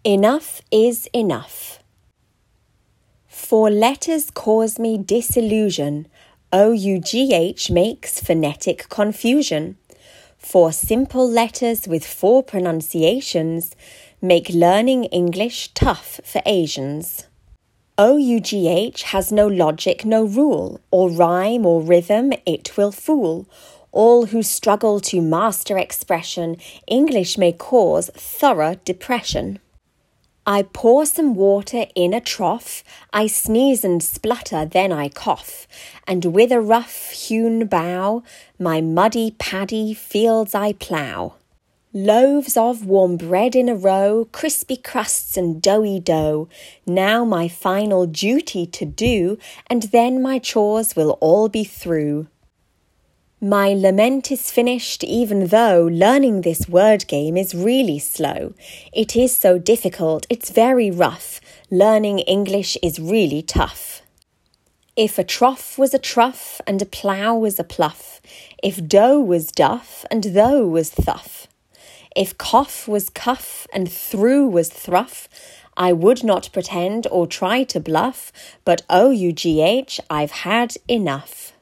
Enough is enough. Four letters cause me disillusion. OUGH makes phonetic confusion. Four simple letters with four pronunciations make learning English tough for Asians. OUGH has no logic, no rule, or rhyme or rhythm it will fool. All who struggle to master expression, English may cause thorough depression. I pour some water in a trough, I sneeze and splutter, then I cough, and with a rough-hewn bough, my muddy paddy fields I plough. Loaves of warm bread in a row, crispy crusts and doughy dough, now my final duty to do, and then my chores will all be through. My lament is finished even though learning this word game is really slow. It is so difficult, it's very rough. Learning English is really tough. If a trough was a trough and a plough was a pluff, if dough was duff and though was thuff, if cough was cuff and through was thruff, I would not pretend or try to bluff, but OUGH I've had enough.